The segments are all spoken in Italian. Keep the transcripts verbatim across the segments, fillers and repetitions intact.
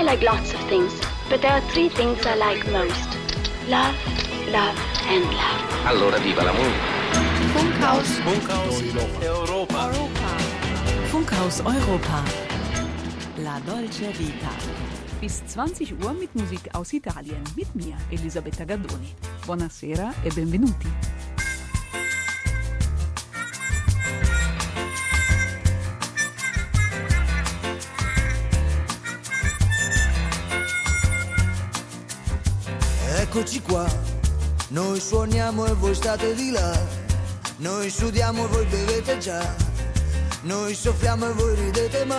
like lots of things, but there are three things I like most. Love, love and love. Allora viva la musica. Funkhaus. Funkhaus Europa. Europa. Funkhaus Europa. La Dolce Vita. Bis zwanzig Uhr mit Musik aus Italien mit mir, Elisabetta Gaddoni. Buonasera e benvenuti. Eccoci qua, noi suoniamo e voi state di là, noi sudiamo e voi bevete già, noi soffriamo e voi ridete ma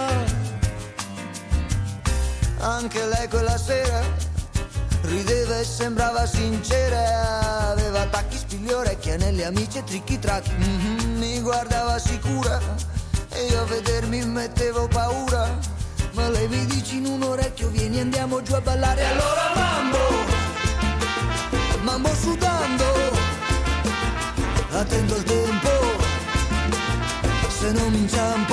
anche lei quella sera rideva e sembrava sincera, aveva tacchi, spigli, orecchie, anelli, amici e tricchi tracchi, mm-hmm, mi guardava sicura e io a vedermi mettevo paura, ma lei mi dice in un orecchio vieni andiamo giù a ballare, allora mambo, mambo sudando, attento al tempo, se non mi inciampo,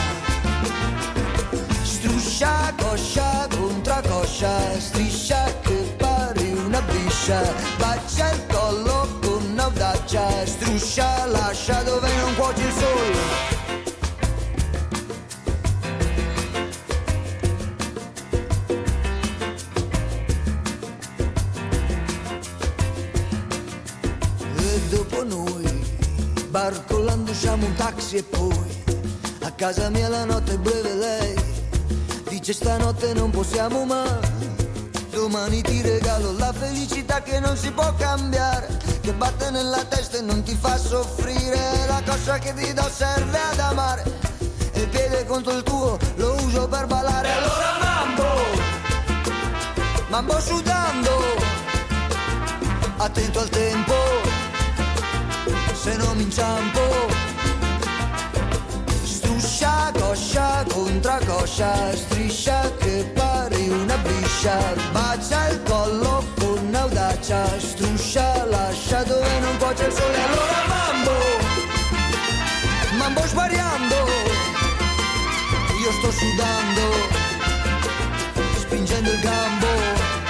struscia, coscia, contracoscia, striscia che pari una biscia, bacia il collo con audacia, struscia, lascia dove non cuoce il sole. Barcollando usciamo un taxi e poi a casa mia la notte è breve lei dice stanotte non possiamo mai, domani ti regalo la felicità che non si può cambiare, che batte nella testa e non ti fa soffrire, la cosa che ti do serve ad amare e il piede contro il tuo lo uso per ballare, allora mambo, mambo sudando, attento al tempo, se non mi inciampo, struscia, coscia, contracoscia, striscia che pari una biscia, bacia il collo con audacia, struscia, lascia dove non cuoce il sole, allora mambo, mambo svariando, io sto sudando, spingendo il gambo.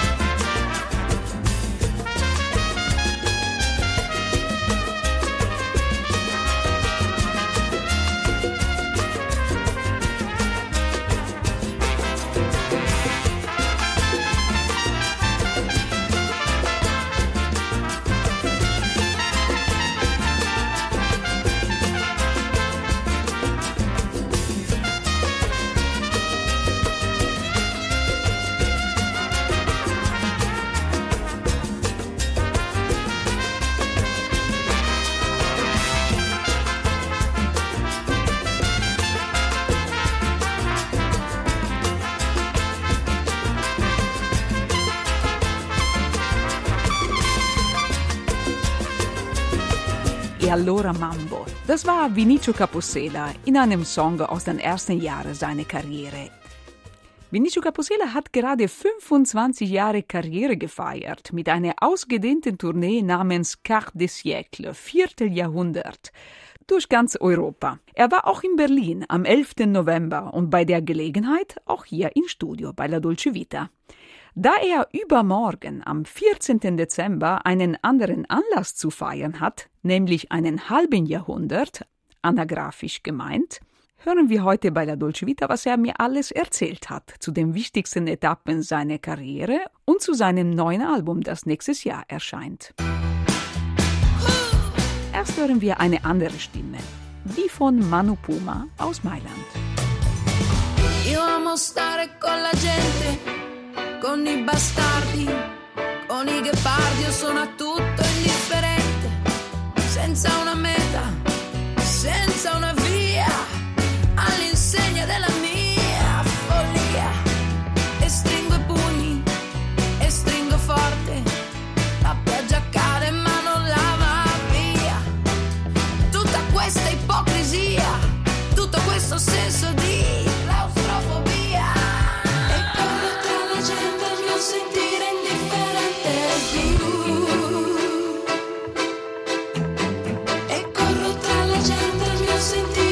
E allora Mambo. Das war Vinicio Capossela in einem Song aus den ersten Jahren seiner Karriere. Vinicio Capossela hat gerade fünfundzwanzig Jahre Karriere gefeiert mit einer ausgedehnten Tournee namens Quart de Siècle, Vierteljahrhundert, durch ganz Europa. Er war auch in Berlin am elften November und bei der Gelegenheit auch hier im Studio bei La Dolce Vita. Da er übermorgen am vierzehnten Dezember einen anderen Anlass zu feiern hat, nämlich einen halben Jahrhundert, anagraphisch gemeint, hören wir heute bei La Dolce Vita, was er mir alles erzählt hat zu den wichtigsten Etappen seiner Karriere und zu seinem neuen Album, das nächstes Jahr erscheint. Erst hören wir eine andere Stimme, die von Manu Puma aus Mailand. Io amo stare con la gente, con i bastardi, con i ghepardi, io sono a tutto indifferente, senza una meta, senza una via, all'insegna della mia follia, e stringo i pugni, e stringo forte, la pioggia cade ma non lava via, tutta questa ipocrisia, tutto questo senso di claustrofobia. Sentire indifferente più e corro tra la gente il mio sentire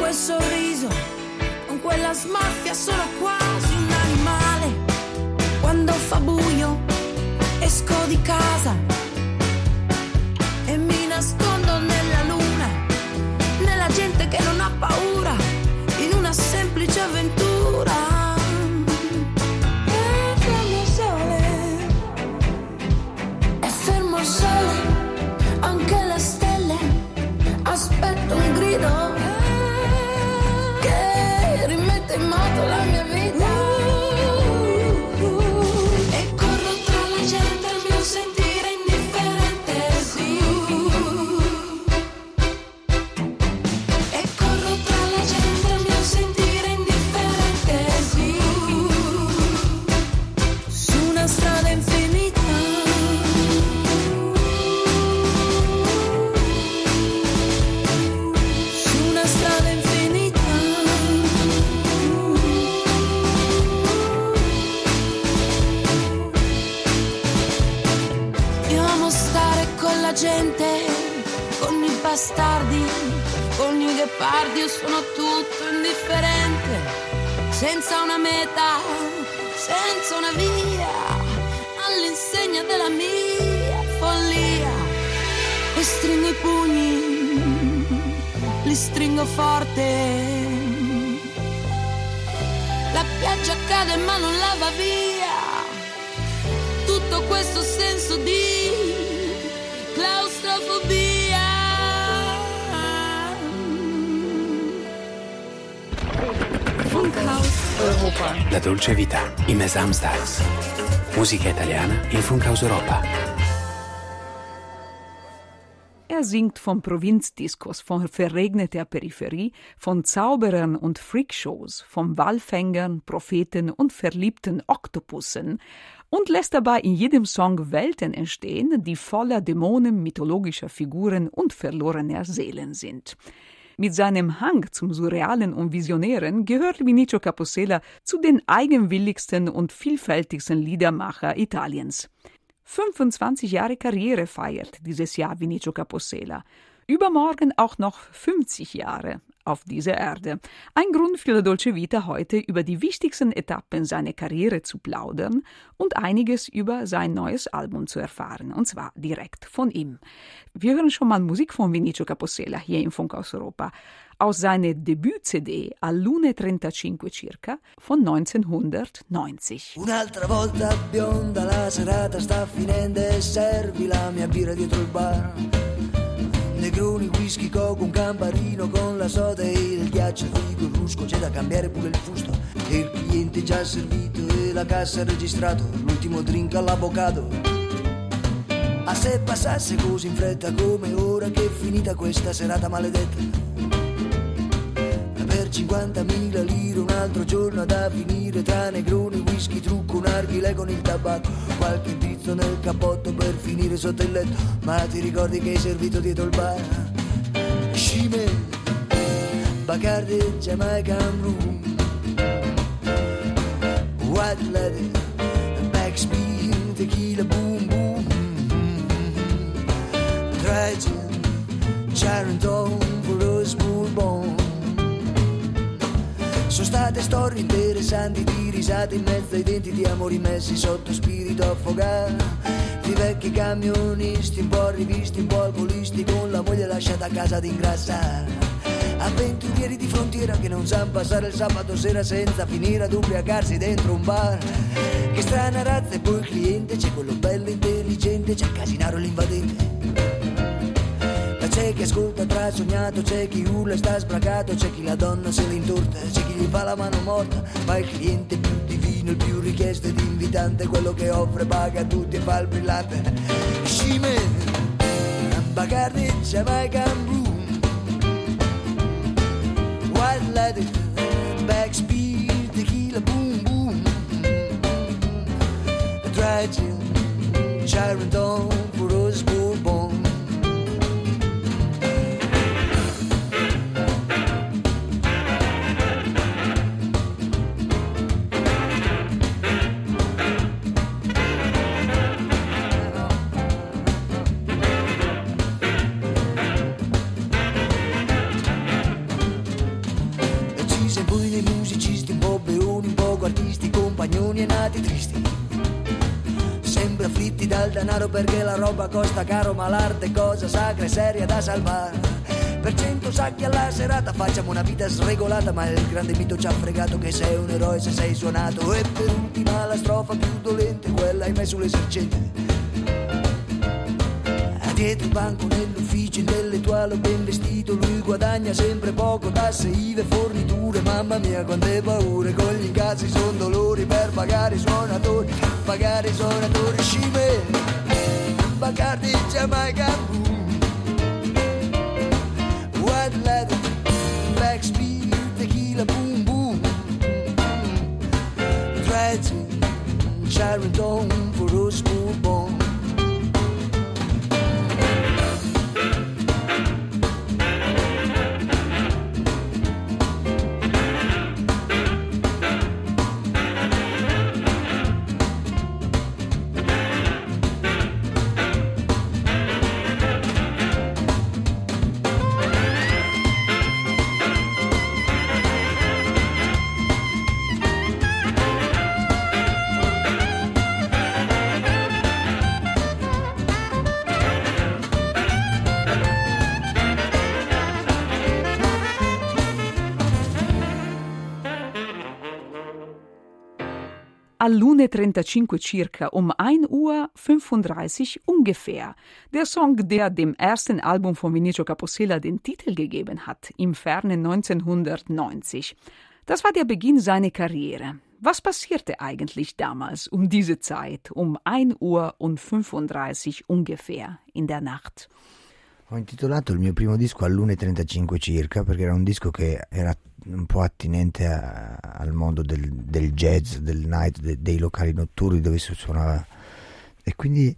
quel sorriso, con quella smorfia sono quasi un animale. Quando fa buio esco di casa e mi nascondo nella luna, nella gente che non ha paura, in una semplice avventura. E fermo il sole, e fermo il sole, anche le stelle, aspetto un grido che rimette in moto la mia vita. E corro tra la gente, il mio sentire indifferente, sì. E corro tra la gente, il mio sentire indifferente, sì. Su una strada infinita, su una strada infinita. Io amo stare con la gente, con i bastardi, con i ghepardi, io sono tutto indifferente, senza una meta, senza una via, all'insegna della mia follia. E stringo i pugni, li stringo forte, la pioggia cade ma non lava via tutto questo senso di claustrofobia. Funkhaus Europa. La dolce vita, im Samstags. Musica italiana in Funkhaus Europa. Er singt vom Provinzdiskos, von verregneter Peripherie, von Zauberern und Freakshows, von Wallfängern, Propheten und verliebten Oktopussen und lässt dabei in jedem Song Welten entstehen, die voller Dämonen, mythologischer Figuren und verlorener Seelen sind. Mit seinem Hang zum Surrealen und Visionären gehört Vinicio Capossela zu den eigenwilligsten und vielfältigsten Liedermacher Italiens. fünfundzwanzig Jahre Karriere feiert dieses Jahr Vinicio Capossela. Übermorgen auch noch fünfzig Jahre auf dieser Erde. Ein Grund für La Dolce Vita heute über die wichtigsten Etappen seiner Karriere zu plaudern und einiges über sein neues Album zu erfahren, und zwar direkt von ihm. Wir hören schon mal Musik von Vinicio Capossela hier im Funkhaus Europa aus seiner Debüt-C D All'una e trentacinque circa von neunzehnhundertneunzig. Un'altra volta bionda, la serata sta finendo e servi la mia birra dietro il bar. Negroni, whisky, coco, un camparino con la soda e il ghiaccio figo, il rusco, c'è da cambiare pure il fusto. E il cliente già servito e la cassa ha registrato, l'ultimo drink all'avvocato. A se passasse così in fretta come ora che è finita questa serata maledetta. Per cinquantamila lire un altro giorno da finire tra negroni, whisky, trucco, un narghile con il tabacco, qualche pizzo nel cappotto per finire sotto il letto. Ma ti ricordi che hai servito dietro il bar? Scime, Bacardi, Jamaican Room, White Lady, Backspin, Tequila, Boom Boom, Tragic, Charenton, for us Bourbon. Sono state storie interessanti di risate in mezzo ai denti, di amori messi sotto spirito affogato, di vecchi camionisti un po' rivisti, un po' alcolisti, con la moglie lasciata a casa ad ingrassare, avventurieri di frontiera che non sanno passare il sabato sera senza finire ad ubriacarsi dentro un bar. Che strana razza, e poi il cliente, c'è quello bello intelligente, c'è il casinaro e l'invadente. C'è chi ascolta trasognato, c'è chi urla e sta sbragato, c'è chi la donna se la intorta, c'è chi gli fa la mano morta. Ma il cliente più divino, il più richiesto ed invitante, quello che offre, paga a tutti e fa il brillante. Scime, Bacardi, Jamaican Room, White Lady, Backspin, Tequila, Boom Boom, Tragic, Charenton, for us Bourbon. nati tristi, sempre afflitti dal denaro perché la roba costa caro, ma l'arte è cosa sacra e seria da salvare. Per cento sacchi alla serata facciamo una vita sregolata, ma il grande mito ci ha fregato che sei un eroe se sei suonato. E per ultima la strofa più dolente, quella ahimè sull'esercente. Dietro il banco nell'ufficio intellettuale ben vestito, lui guadagna sempre poco, tasse, I V A e forniture. Mamma mia quante paure, con gli incassi son dolori per pagare i suonatori, pagare i suonatori. Scime, Bacardi, Jamaica, White leather, backspeed, tequila, boom boom, Dredging, Charenton for us smooth bone. All'una e trentacinque circa, um ein Uhr fünfunddreißig ungefähr. Der Song, der dem ersten Album von Vinicio Capossela den Titel gegeben hat, im fernen neunzehnhundertneunzig. Das war der Beginn seiner Karriere. Was passierte eigentlich damals um diese Zeit, um ein Uhr und fünfunddreißig ungefähr in der Nacht? Ho intitolato il mio primo disco all'una e trentacinque circa perché era un disco che era un po' attinente a, al mondo del, del jazz, del night, de, dei locali notturni dove si suonava, e quindi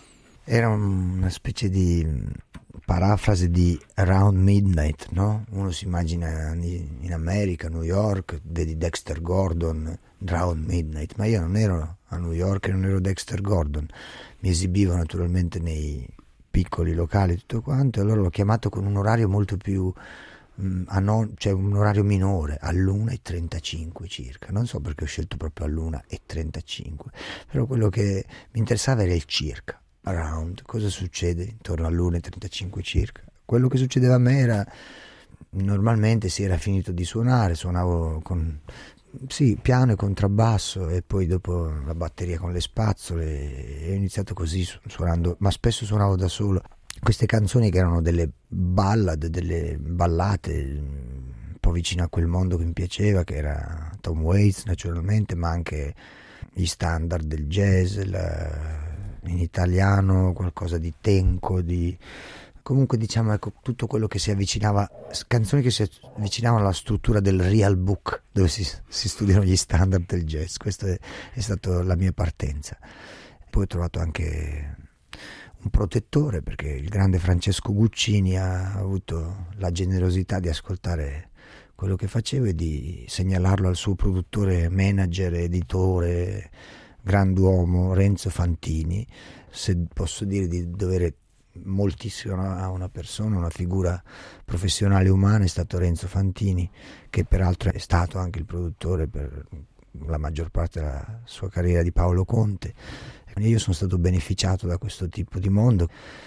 era una specie di parafrasi di Around Midnight, no? Uno si immagina in America, New York, di Dexter Gordon, Around Midnight, ma io non ero a New York e non ero Dexter Gordon, mi esibivo naturalmente nei piccoli locali, tutto quanto, e allora l'ho chiamato con un orario molto più mh, anon- cioè un orario minore, all'una e trentacinque circa. Non so perché ho scelto proprio all'una e trentacinque, però quello che mi interessava era il circa, around, cosa succede intorno all'una e trentacinque circa. Quello che succedeva a me era, normalmente si era finito di suonare, suonavo con sì, piano e contrabbasso e poi dopo la batteria con le spazzole, e ho iniziato così suonando, ma spesso suonavo da solo queste canzoni che erano delle ballad, delle ballate un po' vicino a quel mondo che mi piaceva, che era Tom Waits naturalmente, ma anche gli standard del jazz, la, in italiano qualcosa di Tenco, di comunque diciamo ecco tutto quello che si avvicinava, canzoni che si avvicinavano alla struttura del real book dove si, si studiano gli standard del jazz. Questa è, è stata la mia partenza. Poi ho trovato anche un protettore, perché il grande Francesco Guccini ha avuto la generosità di ascoltare quello che facevo e di segnalarlo al suo produttore, manager, editore, grand'uomo Renzo Fantini. Se posso dire di dover moltissimo a una persona, una figura professionale umana, è stato Renzo Fantini, che peraltro è stato anche il produttore per la maggior parte della sua carriera di Paolo Conte. Io sono stato beneficiato da questo tipo di mondo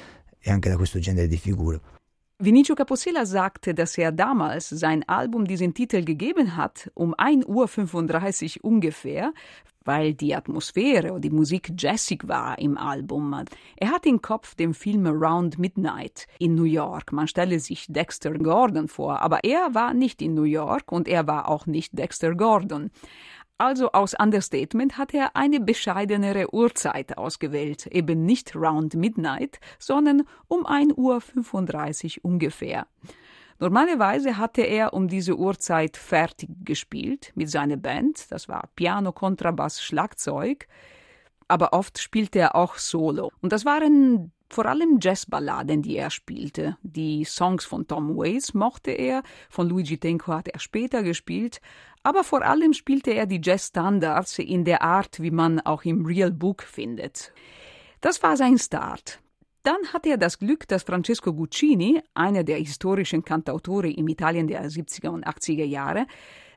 e anche da questo genere di figure. Vinicio Capossela sagte, dass er damals sein Album diesen Titel gegeben hat, um ein Uhr fünfunddreißig ungefähr, weil die Atmosphäre und die Musik jazzig war im Album. Er hat im Kopf den Film Around Midnight in New York. Man stelle sich Dexter Gordon vor, aber er war nicht in New York und er war auch nicht Dexter Gordon. Also aus Understatement hat er eine bescheidenere Uhrzeit ausgewählt, eben nicht Round Midnight, sondern um ein Uhr fünfunddreißig ungefähr. Normalerweise hatte er um diese Uhrzeit fertig gespielt mit seiner Band, das war Piano, Kontrabass, Schlagzeug, aber oft spielte er auch solo. Und das waren vor allem Jazzballaden, die er spielte. Die Songs von Tom Waits mochte er, von Luigi Tenco hat er später gespielt, aber vor allem spielte er die Jazzstandards in der Art, wie man auch im Real Book findet. Das war sein Start. Dann hatte er das Glück, dass Francesco Guccini, einer der historischen Kantautori im Italien der siebziger und achtziger Jahre,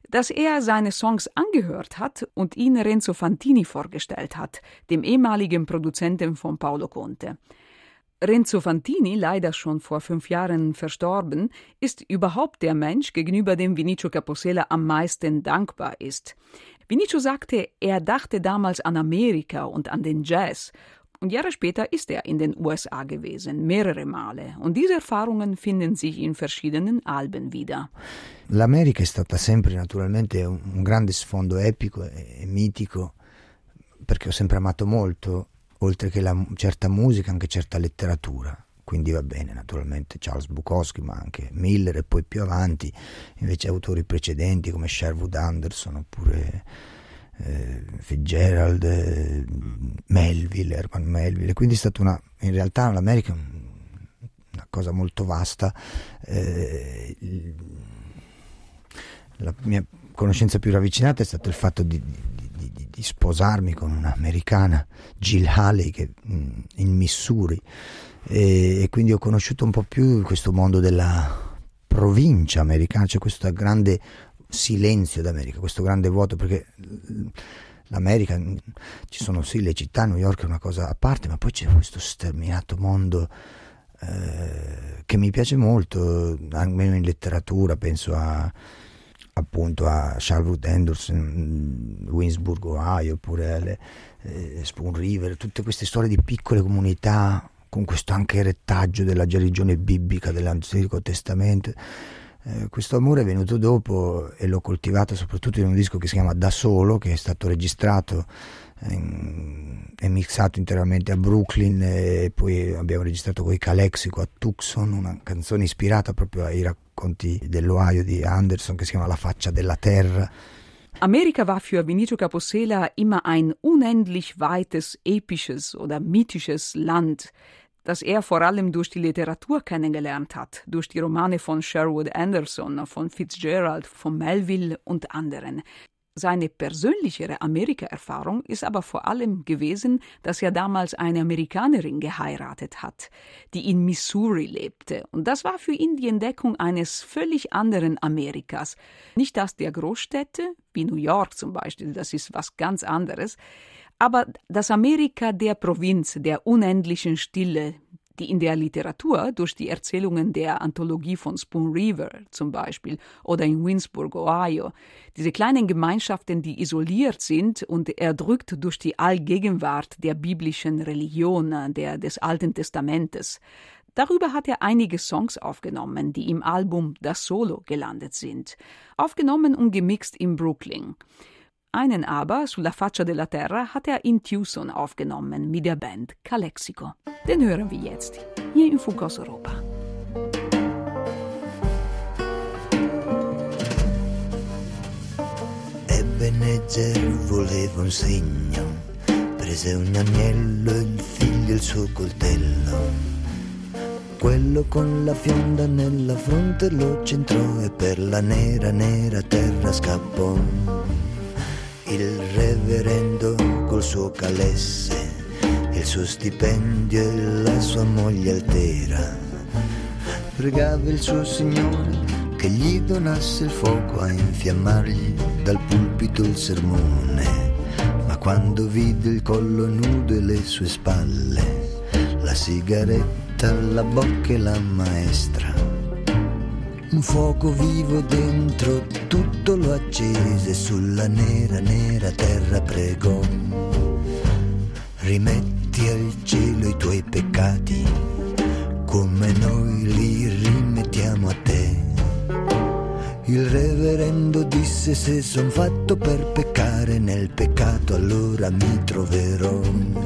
dass er seine Songs angehört hat und ihn Renzo Fantini vorgestellt hat, dem ehemaligen Produzenten von Paolo Conte. Renzo Fantini, leider schon vor fünf Jahren verstorben, ist überhaupt der Mensch, gegenüber dem Vinicio Capossela am meisten dankbar ist. Vinicio sagte, er dachte damals an Amerika und an den Jazz. Und Jahre später ist er in den U S A gewesen, mehrere Male. Und diese Erfahrungen finden sich in verschiedenen Alben wieder. L'America è stata sempre naturalmente un, un grande sfondo epico e, e mitico, perché ho sempre amato molto, oltre che la certa musica, anche certa letteratura. Quindi va bene, naturalmente Charles Bukowski, ma anche Miller e poi più avanti, invece autori precedenti come Sherwood Anderson oppure eh, Fitzgerald, eh, Melville, Herman Melville. Quindi è stata una, in realtà l'America una cosa molto vasta. Eh, la mia conoscenza più ravvicinata è stato il fatto di, di, di, di sposarmi con un'americana, Jill Haley, che in Missouri, e, e quindi ho conosciuto un po' più questo mondo della provincia americana, c'è questo grande silenzio d'America, questo grande vuoto, perché l'America, ci sono sì le città, New York è una cosa a parte, ma poi c'è questo sterminato mondo eh, che mi piace molto, almeno in letteratura. Penso a appunto a Sherwood Anderson, Winsburg, Ohio, oppure alle, eh, Spoon River, tutte queste storie di piccole comunità con questo anche retaggio della religione biblica, dell'Antico Testamento. Eh, questo amore è venuto dopo e l'ho coltivato soprattutto in un disco che si chiama Da Solo, che è stato registrato in, e mixato interamente a Brooklyn, e poi abbiamo registrato con i Calexico a Tucson, una canzone ispirata proprio ai racconti dell'Ohio di Anderson, che si chiama La faccia della terra. Amerika war für Vinicio Capossela immer ein unendlich weites, episches oder mythisches Land, das er vor allem durch die Literatur kennengelernt hat, durch die Romane von Sherwood Anderson, von Fitzgerald, von Melville und anderen. Seine persönlichere Amerika-Erfahrung ist aber vor allem gewesen, dass er damals eine Amerikanerin geheiratet hat, die in Missouri lebte. Und das war für ihn die Entdeckung eines völlig anderen Amerikas. Nicht das der Großstädte, wie New York zum Beispiel, das ist was ganz anderes, aber das Amerika der Provinz, der unendlichen Stille, die in der Literatur durch die Erzählungen der Anthologie von Spoon River zum Beispiel oder in Winsburg, Ohio, diese kleinen Gemeinschaften, die isoliert sind und erdrückt durch die Allgegenwart der biblischen Religion, der, des Alten Testamentes. Darüber hat er einige Songs aufgenommen, die im Album Das Solo gelandet sind, aufgenommen und gemixt in Brooklyn. Einen aber, Sulla faccia della terra, hat er in Tucson aufgenommen mit der Band Calexico. Den hören wir jetzt, hier in Funkhaus Europa. Ebenezer voleva un segno, prese un agnello, il figlio il suo coltello. Quello con la fionda nella fronte lo centrò e per la nera, nera terra scappò. Il reverendo col suo calesse, il suo stipendio e la sua moglie altera, pregava il suo Signore che gli donasse il fuoco a infiammargli dal pulpito il sermone. Ma quando vide il collo nudo e le sue spalle, la sigaretta, la bocca e la maestra, un fuoco vivo dentro tutto lo accese, sulla nera, nera terra pregò. Rimetti al cielo i tuoi peccati, come noi li rimettiamo a te. Il reverendo disse: se son fatto per peccare, nel peccato allora mi troverò.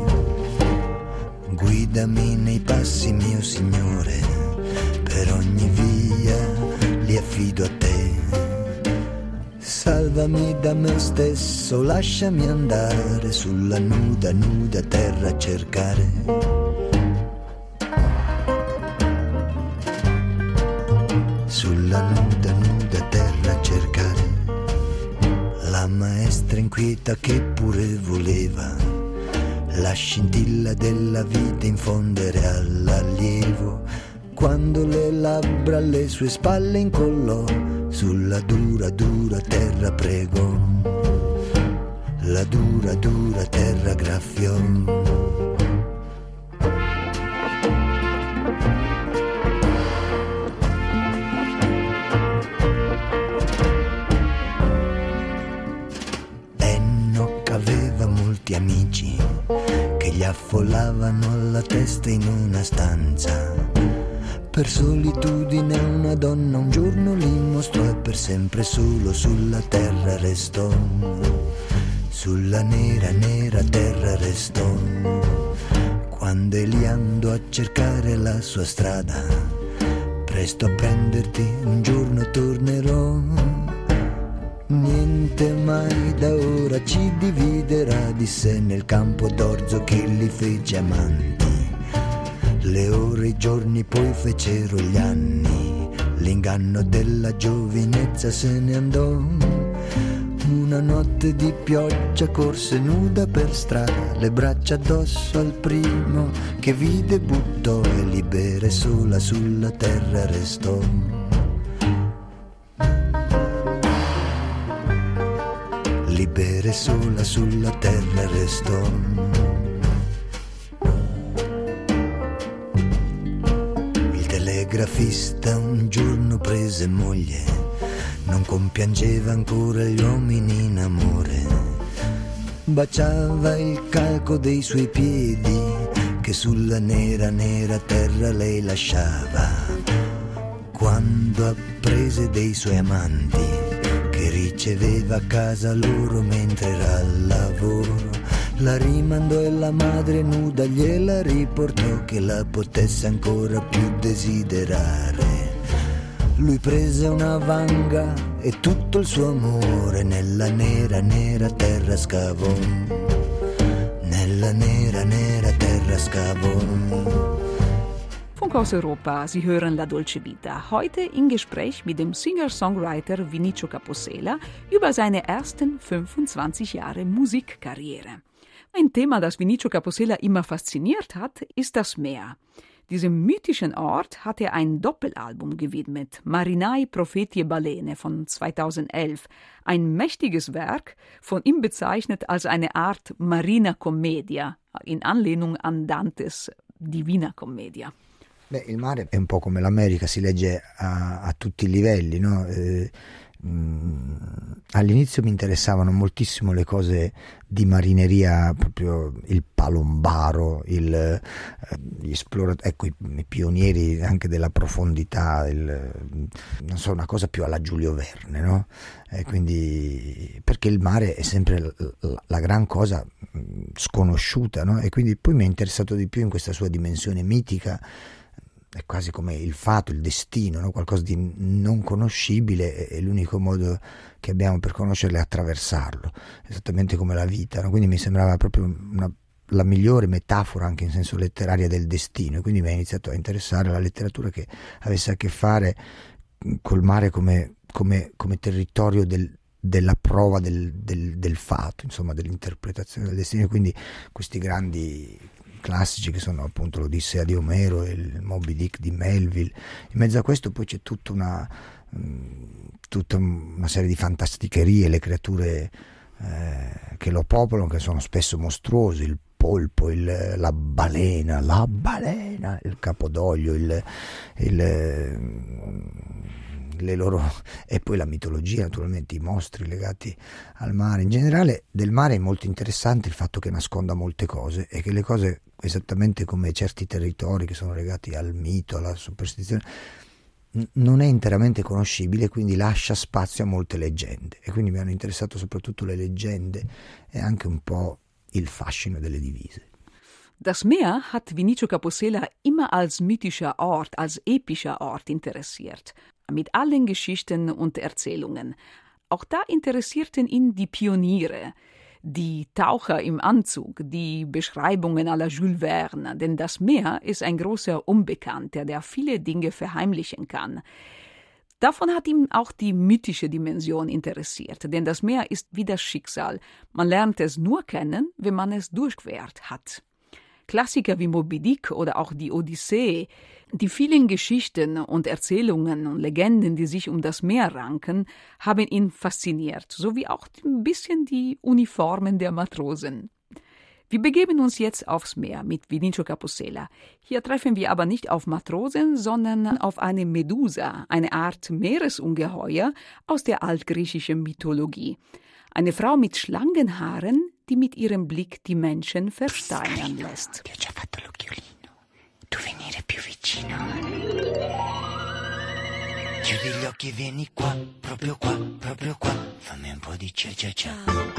Guidami nei passi, mio Signore, per ogni via li affido a te. Salvami da me stesso, lasciami andare sulla nuda, nuda terra a cercare. Sulla nuda, nuda terra a cercare. La maestra inquieta che pure voleva la scintilla della vita infondere all'allievo, quando le labbra alle sue spalle incollò, sulla dura, dura terra prego, la dura, dura terra graffiò. Amici che gli affollavano la testa in una stanza. Per solitudine una donna un giorno li mostrò e per sempre solo sulla terra restò. Sulla nera, nera terra restò. Quando egli andò a cercare la sua strada, presto a prenderti un giorno tornerò. Niente mai da ora ci dividerà, disse nel campo d'orzo che li fece amanti. Le ore, i giorni, poi fecero gli anni, l'inganno della giovinezza se ne andò. Una notte di pioggia corse nuda per strada, le braccia addosso al primo che vide buttò e libera e sola sulla terra restò. Libera e sola sulla terra restò. Il telegrafista un giorno prese moglie, non compiangeva ancora gli uomini in amore. Baciava il calco dei suoi piedi che sulla nera, nera terra lei lasciava. Quando apprese dei suoi amanti che riceveva a casa loro mentre era al lavoro, la rimandò e la madre nuda gliela riportò che la potesse ancora più desiderare. Lui prese una vanga e tutto il suo amore nella nera, nera terra scavò. Nella nera, nera terra scavò. Funkhaus Europa, Sie hören La Dolce Vita. Heute im Gespräch mit dem Singer-Songwriter Vinicio Capossela über seine ersten fünfundzwanzig Jahre Musikkarriere. Ein Thema, das Vinicio Capossela immer fasziniert hat, ist das Meer. Diesem mythischen Ort hat er ein Doppelalbum gewidmet, Marinai Profetie Balene von zweitausendelf. Ein mächtiges Werk, von ihm bezeichnet als eine Art Marina Commedia, in Anlehnung an Dantes Divina Commedia. Beh, il mare è un po' come l'America, si legge a, a tutti i livelli, no? Eh, mh, all'inizio mi interessavano moltissimo le cose di marineria, proprio il palombaro, il, eh, gli esploratori, ecco i, i pionieri anche della profondità, il, non so, una cosa più alla Giulio Verne, no? E quindi, perché il mare è sempre la, la, la gran cosa sconosciuta, no? E quindi poi mi è interessato di più in questa sua dimensione mitica. È quasi come il fato, il destino, no? Qualcosa di non conoscibile e l'unico modo che abbiamo per conoscerlo è attraversarlo, esattamente come la vita, no? Quindi mi sembrava proprio una, la migliore metafora anche in senso letteraria del destino, e quindi mi ha iniziato a interessare la letteratura che avesse a che fare col mare come, come, come territorio del, della prova del, del, del fato, insomma dell'interpretazione del destino, e quindi questi grandi classici che sono appunto l'Odissea di Omero e il Moby Dick di Melville. In mezzo a questo poi c'è tutta una, mh, tutta una serie di fantasticherie, le creature eh, che lo popolano, che sono spesso mostruose, il polpo, il, la balena, la balena, il capodoglio, il, il le loro, e poi la mitologia, naturalmente i mostri legati al mare. In generale del mare è molto interessante il fatto che nasconda molte cose, e che le cose, esattamente come certi territori che sono legati al mito, alla superstizione, n- non è interamente conoscibile, quindi lascia spazio a molte leggende, e quindi mi hanno interessato soprattutto le leggende e anche un po' il fascino delle divise. Das Meer hat Vinicio Capossela immer als mythischer Ort, als epischer Ort interessiert, mit allen Geschichten und Erzählungen. Auch da interessierten ihn die Pioniere, die Taucher im Anzug, die Beschreibungen à la Jules Verne, denn das Meer ist ein großer Unbekannter, der viele Dinge verheimlichen kann. Davon hat ihn auch die mythische Dimension interessiert, denn das Meer ist wie das Schicksal. Man lernt es nur kennen, wenn man es durchquert hat. Klassiker wie Moby Dick oder auch die Odyssee Die vielen Geschichten und Erzählungen und Legenden, die sich um das Meer ranken, haben ihn fasziniert, sowie auch ein bisschen die Uniformen der Matrosen. Wir begeben uns jetzt aufs Meer mit Vinicio Capusela. Hier treffen wir aber nicht auf Matrosen, sondern auf eine Medusa, eine Art Meeresungeheuer aus der altgriechischen Mythologie. Eine Frau mit Schlangenhaaren, die mit ihrem Blick die Menschen versteinern lässt. Ti ho già fatto l'occhiolino. Tu venire più vicino. Chiudi gli occhi e vieni qua, proprio qua, proprio qua. Fammi un po' di cia cia cia.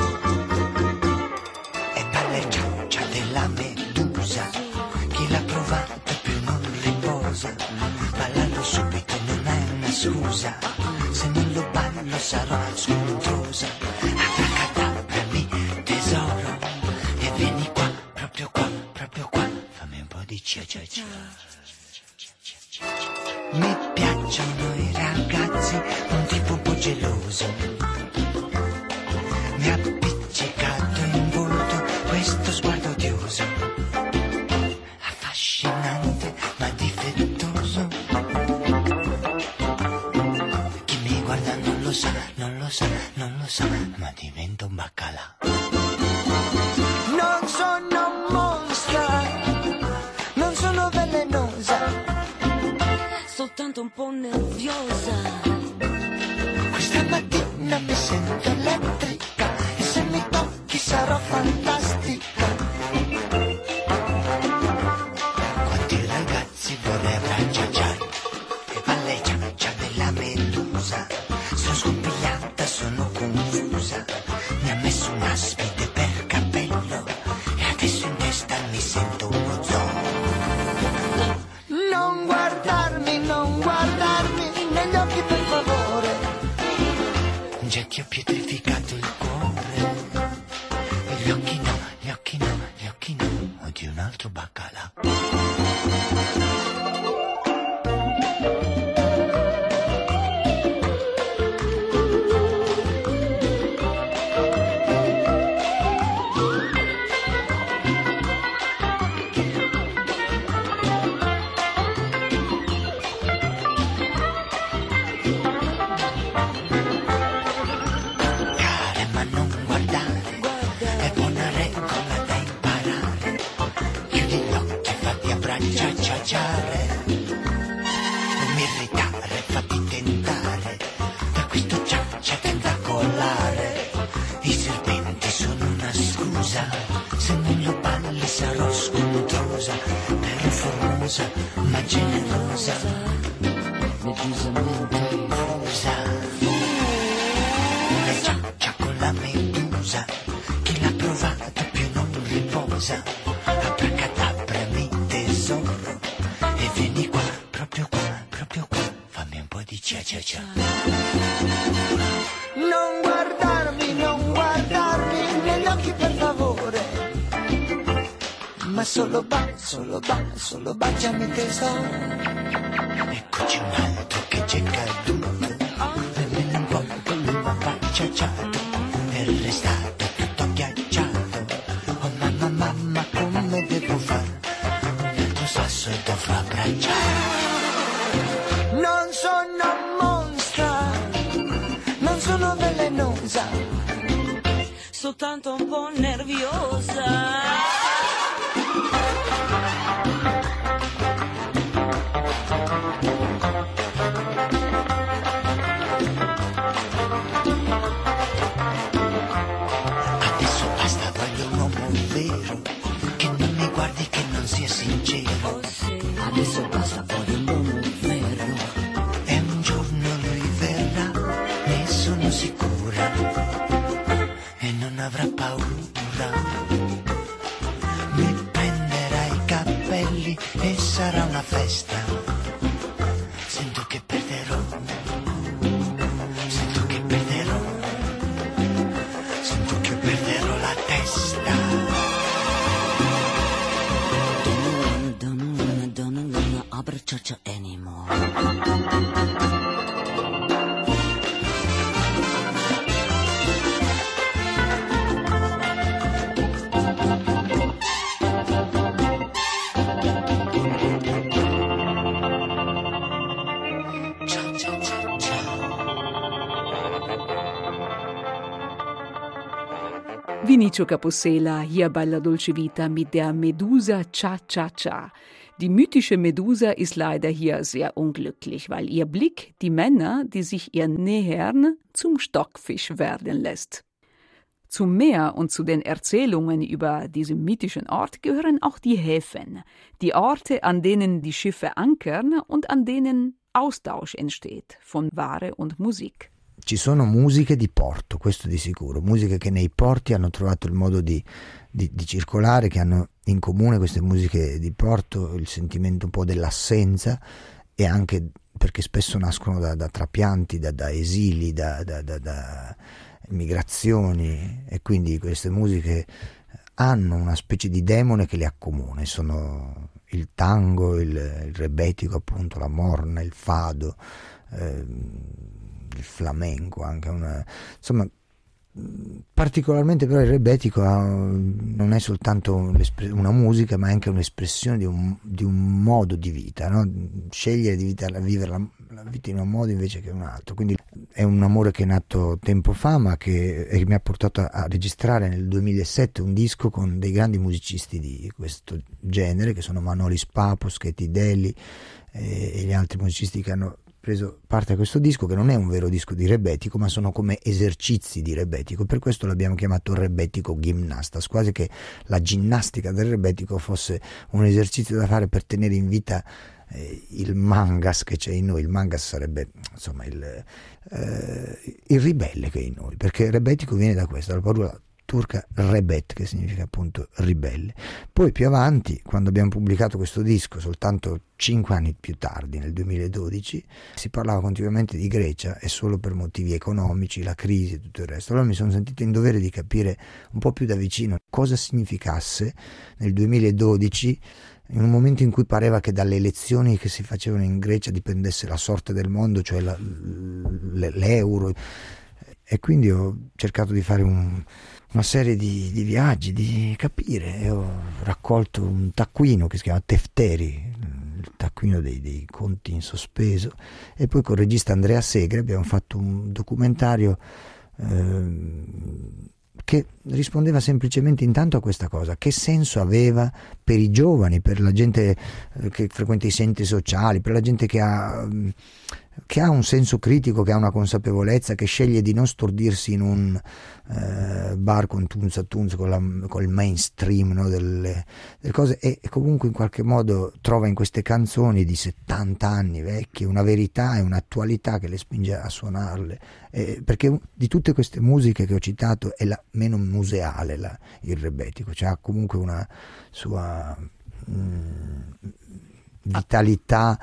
E palleggia della medusa. Chi l'ha provata più non riposa. Ballalo subito, non è una scusa. Se non lo ballo sarò scontrosa. Abracadabrami, tesoro. E vieni qua, proprio qua, proprio qua. Fammi un po' di cia cia cia. Mi piacciono i ragazzi, un tipo un po' geloso. Mi ha appiccicato in volto questo sguardo odioso. Affascinante ma difettoso. Chi mi guarda non lo sa, non lo sa, non lo sa, ma diventa un baccalà. Non sono mostra, non sono velenosa, soltanto un po' nerviosa. questa mattina mi sento elettrica e se mi tocchi sarò fantastica. Quanti ragazzi vorrei abbracciare e palleggia c'ha della medusa. Sono scompigliata, sono confusa. Mi ha messo un aspide per capello e adesso in testa mi sento uno zoo. Non guardarmi, non guardarmi negli occhi per favore. Già ti ho pietrificato il cuore. E gli occhi no, gli occhi no, gli occhi no. O di un altro baccalà. Non mi irritare, fatti tentare da questo ciaccia tentacolare. I serpenti sono una scusa, se non lo balli sarò scontrosa, però formosa ma generosa, medusamente rosa. Una ciaccia con la medusa, chi l'ha provata più non riposa. Abracadabrami tesoro. E vieni qua, proprio qua, proprio qua. Fammi un po' di cia cia cia. Non guardarmi, non guardarmi negli occhi per favore. Ma solo ba, solo ba, solo baciami tesoro. Eccoci un altro che c'è caduto. E me ne voglio con lui ma baciaciato. È restato tutto ghiacciato. Oh mamma, mamma, come devo fare? Sasso e dovrò abbracciare. Non sono monstra, non sono velenosa, soltanto un po' nerviosa. Adesso basta, voglio un uomo vero, che non mi guardi, che non sia sincero. Adesso basta, voglio un uomo vero. E un giorno lui verrà, ne sono sicura, e non avrà paura. Mi prenderà i capelli e sarà una festa. Sento che perderò, sento che perderò, sento che perderò la testa. Abbracciaccia anymore. Vinicio Capossela hier bei La Dolce Vita mit der Medusa Cha-Cha-Cha. Die mythische Medusa ist leider hier sehr unglücklich, weil ihr Blick die Männer, die sich ihr nähern, zum Stockfisch werden lässt. Zum Meer und zu den Erzählungen über diesen mythischen Ort gehören auch die Häfen, die Orte, an denen die Schiffe ankern und an denen Austausch entsteht von Ware und Musik. Ci sono musiche di porto, questo di sicuro, musiche che nei porti hanno trovato il modo di, di, di circolare, che hanno in comune queste musiche di porto il sentimento un po' dell'assenza, e anche perché spesso nascono da, da trapianti, da, da esili, da, da, da, da migrazioni, e quindi queste musiche hanno una specie di demone che le accomuna, sono il tango, il, il rebetico appunto, la morna, il fado, eh, il flamenco, anche una, insomma, particolarmente però il rebetico ha, non è soltanto una musica, ma è anche un'espressione di un, di un modo di vita, no? Scegliere di vita, vivere la, la vita in un modo invece che in un altro. Quindi è un amore che è nato tempo fa, ma che, che mi ha portato a, a registrare nel duemilasette un disco con dei grandi musicisti di questo genere, che sono Manolis Papos, Katie Deli e, e gli altri musicisti che hanno preso parte a questo disco, che non è un vero disco di rebetico, ma sono come esercizi di rebetico. Per questo l'abbiamo chiamato rebetico gymnastas, quasi che la ginnastica del rebetico fosse un esercizio da fare per tenere in vita eh, il mangas che c'è in noi. Il mangas sarebbe insomma il, eh, il ribelle che è in noi, perché rebetico viene da questo, dalla parola turca rebet, che significa appunto ribelle. Poi più avanti, quando abbiamo pubblicato questo disco, soltanto cinque anni più tardi, nel duemiladodici, si parlava continuamente di Grecia, e solo per motivi economici, la crisi e tutto il resto. Allora mi sono sentito in dovere di capire un po' più da vicino cosa significasse nel duemiladodici, in un momento in cui pareva che dalle elezioni che si facevano in Grecia dipendesse la sorte del mondo, cioè la, l'euro. E quindi ho cercato di fare un, una serie di, di viaggi, di capire, e ho raccolto un taccuino che si chiama Tefteri, il taccuino dei, dei conti in sospeso, e poi col regista Andrea Segre abbiamo fatto un documentario eh, che rispondeva semplicemente intanto a questa cosa: che senso aveva per i giovani, per la gente eh, che frequenta i centri sociali, per la gente che ha... che ha un senso critico, che ha una consapevolezza, che sceglie di non stordirsi in un eh, bar con Tunza Tunza, con, la, con il mainstream, no, delle, delle cose, e, e comunque in qualche modo trova in queste canzoni di settanta anni vecchie una verità e un'attualità che le spinge a suonarle, eh, perché di tutte queste musiche che ho citato è la meno museale, la, il rebetico, cioè ha comunque una sua... Mm, vitalità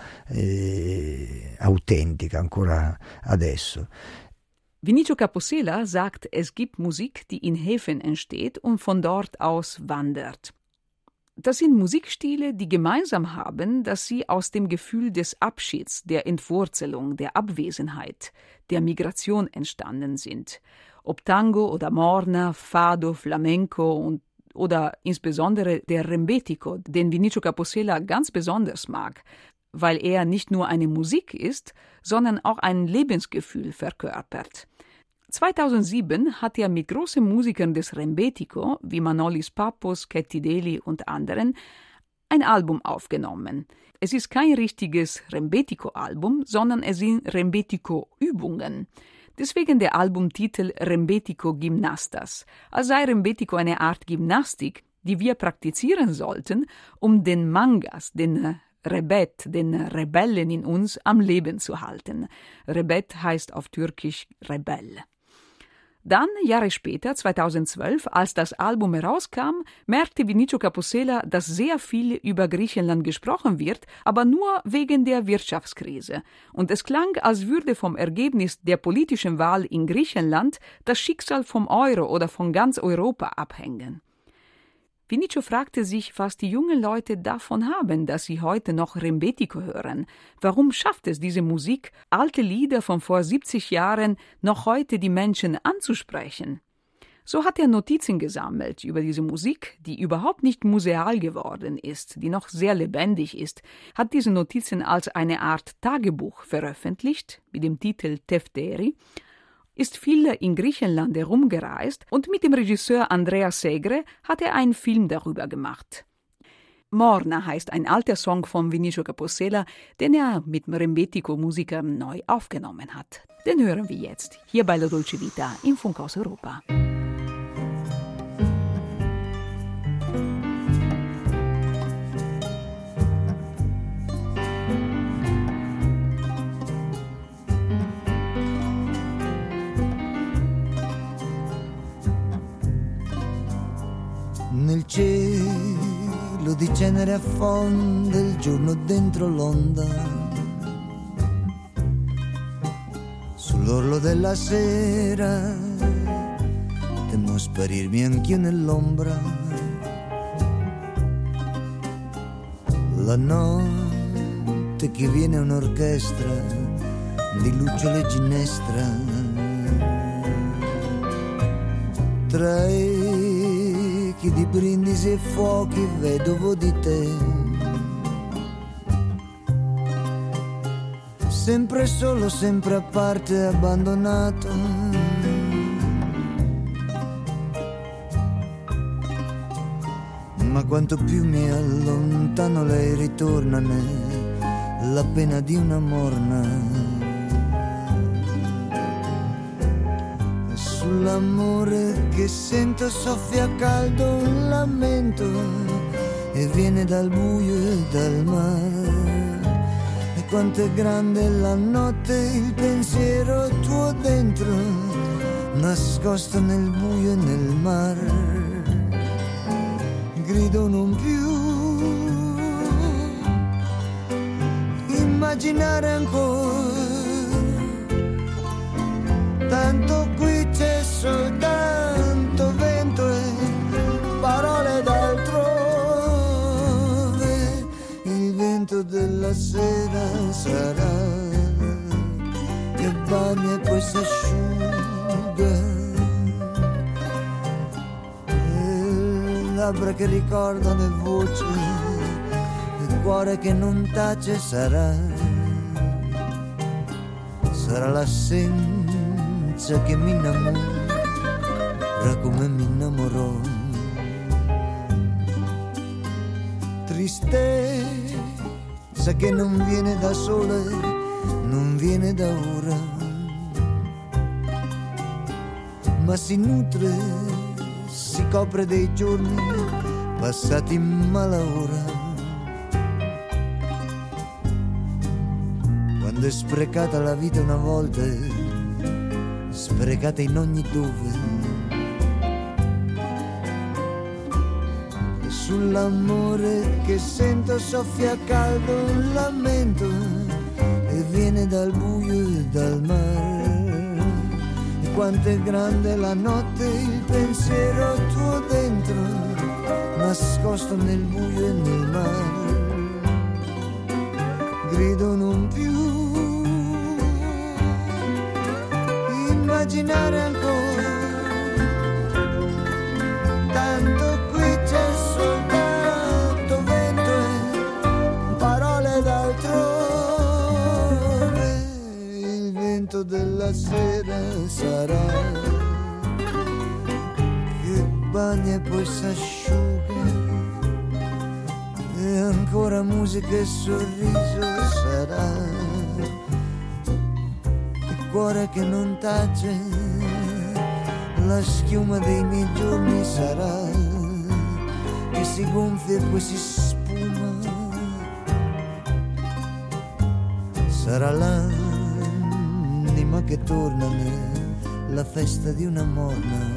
eh, autentica ancora adesso. Vinicio Capossela sagt, es gibt Musik, die in Häfen entsteht und von dort aus wandert. Das sind Musikstile, die gemeinsam haben, dass sie aus dem Gefühl des Abschieds, der Entwurzelung, der Abwesenheit, der Migration entstanden sind. Ob Tango oder Morna, Fado, Flamenco und oder insbesondere der Rembetico, den Vinicio Capossela ganz besonders mag, weil er nicht nur eine Musik ist, sondern auch ein Lebensgefühl verkörpert. zweitausendsieben hat er mit großen Musikern des Rembetico, wie Manolis Papos, Katie Deli und anderen, ein Album aufgenommen. Es ist kein richtiges Rembetico-Album, sondern es sind Rembetico-Übungen. Deswegen der Albumtitel Rembetico Gymnastas, als sei Rembetico eine Art Gymnastik, die wir praktizieren sollten, um den Mangas, den Rebet, den Rebellen in uns am Leben zu halten. Rebet heißt auf Türkisch Rebell. Dann, Jahre später, zweitausendzwölf, als das Album herauskam, merkte Vinicio Capossela, dass sehr viel über Griechenland gesprochen wird, aber nur wegen der Wirtschaftskrise. Und es klang, als würde vom Ergebnis der politischen Wahl in Griechenland das Schicksal vom Euro oder von ganz Europa abhängen. Vinicio fragte sich, was die jungen Leute davon haben, dass sie heute noch Rembetico hören. Warum schafft es diese Musik, alte Lieder von vor siebzig Jahren, noch heute die Menschen anzusprechen? So hat er Notizen gesammelt über diese Musik, die überhaupt nicht museal geworden ist, die noch sehr lebendig ist, hat diese Notizen als eine Art Tagebuch veröffentlicht, mit dem Titel Tefteri. ist viel in Griechenland herumgereist und mit dem Regisseur Andrea Segre hat er einen Film darüber gemacht. Morna heißt ein alter Song von Vinicio Capossela, den er mit Rebetiko-Musikern neu aufgenommen hat. Den hören wir jetzt, hier bei La Dolce Vita im Funkhaus Europa. Nel cielo di cenere affonda il giorno dentro l'onda, sull'orlo della sera temo sparirmi anch'io nell'ombra. La notte che viene è un'orchestra di lucciole ginestra, tra echi di brindisi e fuochi vedovo di te, sempre solo, sempre a parte, abbandonato. Ma quanto più mi allontano lei ritorna nella pena di una morna. Sull'amore che sento soffia caldo un lamento e viene dal buio e dal mare. E quanto è grande la notte, il pensiero tuo dentro, nascosto nel buio e nel mare. Grido non più immaginare ancora, tanto qui c'è soltanto vento e parole d'altrove. Il vento della sera sarà che bagna e poi s'asciuga, e labbra che ricordano e voci, il cuore che non tace sarà, sarà l'assenza che mi innamora come mi innamorò. Tristezza che non viene da sole, non viene da ora, ma si nutre, si copre dei giorni passati in malora. Quando è sprecata la vita una volta, sprecata in ogni dove, e sull'amore che sento soffia caldo un lamento e viene dal buio e dal mare. E quanto è grande la notte, il pensiero tuo dentro, nascosto nel buio e nel mare. Grido non più immaginare ancora, tanto qui c'è soltanto vento e parole d'altrove. Il vento della sera sarà che bagna e poi s'asciuga, e ancora musica e sorriso sarà, cuore che non tace, la schiuma dei miei giorni sarà, che si gonfia e poi si spuma, sarà l'anima che torna nella festa di una morna.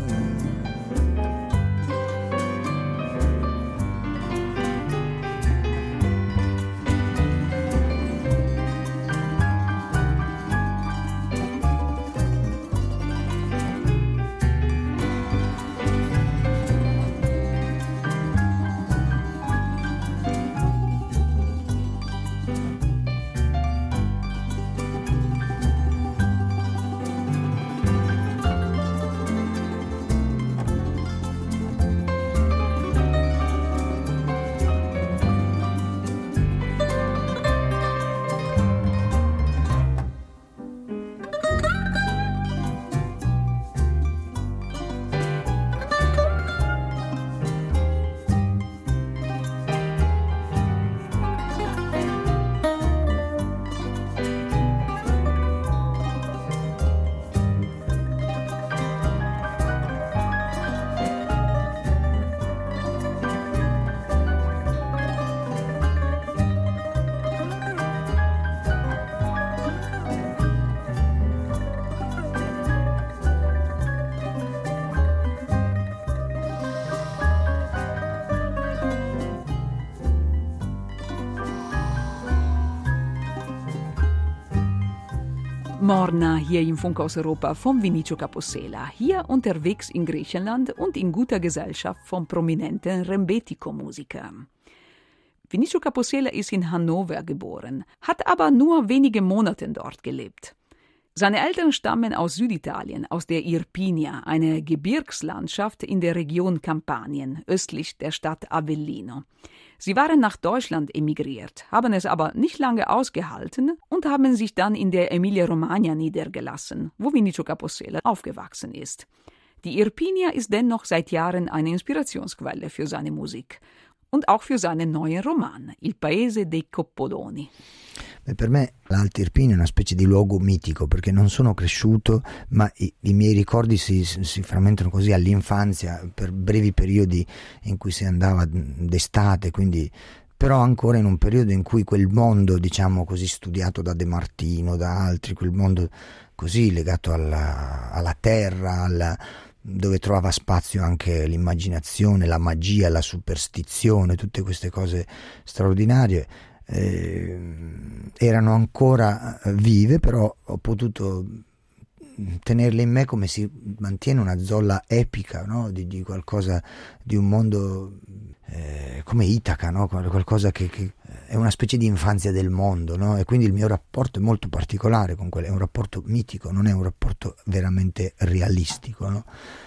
Morna hier im Funkhaus Europa vom Vinicio Capossela, hier unterwegs in Griechenland und in guter Gesellschaft vom prominenten Rembetiko-Musiker. Vinicio Capossela ist in Hannover geboren, hat aber nur wenige Monate dort gelebt. Seine Eltern stammen aus Süditalien, aus der Irpinia, eine Gebirgslandschaft in der Region Kampanien, östlich der Stadt Avellino. Sie waren nach Deutschland emigriert, haben es aber nicht lange ausgehalten und haben sich dann in der Emilia-Romagna niedergelassen, wo Vinicio Capossela aufgewachsen ist. Die Irpinia ist dennoch seit Jahren eine Inspirationsquelle für seine Musik und auch für seinen neuen Roman, Il Paese dei Coppoloni. Beh, per me l'Alta Irpinia è una specie di luogo mitico, perché non sono cresciuto, ma i, i miei ricordi si, si frammentano così all'infanzia, per brevi periodi in cui si andava d'estate, quindi però ancora in un periodo in cui quel mondo, diciamo così, studiato da De Martino, da altri, quel mondo così legato alla, alla terra, alla, dove trovava spazio anche l'immaginazione, la magia, la superstizione, tutte queste cose straordinarie, Eh, erano ancora vive, però ho potuto tenerle in me come si mantiene una zolla epica, no? di, di qualcosa, di un mondo eh, come Itaca, no? Qualcosa che, che è una specie di infanzia del mondo, no? E quindi il mio rapporto è molto particolare con quello, è un rapporto mitico, non è un rapporto veramente realistico, no?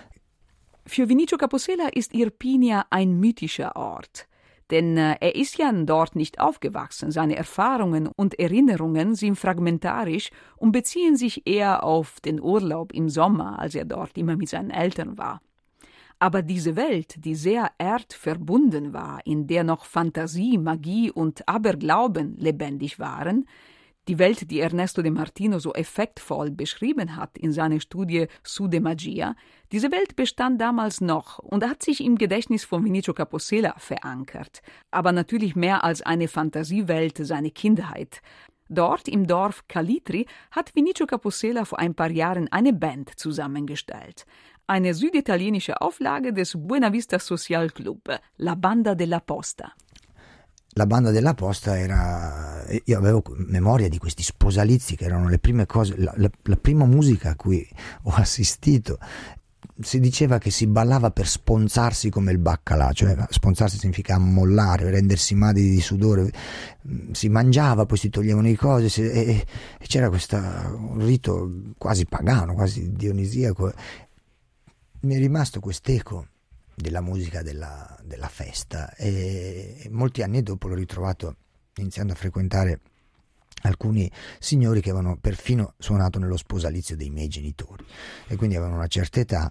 Für Vinicio Capossela ist Irpinia ein mythischer Ort. Denn er ist ja dort nicht aufgewachsen. Seine Erfahrungen und Erinnerungen sind fragmentarisch und beziehen sich eher auf den Urlaub im Sommer, als er dort immer mit seinen Eltern war. Aber diese Welt, die sehr erdverbunden war, in der noch Fantasie, Magie und Aberglauben lebendig waren, die Welt, die Ernesto De Martino so effektvoll beschrieben hat in seiner Studie Su de Magia, diese Welt bestand damals noch und hat sich im Gedächtnis von Vinicio Capossela verankert. Aber natürlich mehr als eine Fantasiewelt seiner Kindheit. Dort im Dorf Calitri hat Vinicio Capossela vor ein paar Jahren eine Band zusammengestellt. Eine süditalienische Auflage des Buena Vista Social Club, La Banda della Posta. La Banda della Posta era... Io avevo memoria di questi sposalizi che erano le prime cose, la, la, la prima musica a cui ho assistito. Si diceva che si ballava per sponsarsi come il baccalà, cioè sponsarsi significa ammollare, rendersi madri di sudore. Si mangiava, poi si toglievano le cose si, e, e c'era questo rito quasi pagano, quasi dionisiaco. Mi è rimasto quest'eco della musica della, della festa e molti anni dopo l'ho ritrovato iniziando a frequentare alcuni signori che avevano perfino suonato nello sposalizio dei miei genitori e quindi avevano una certa età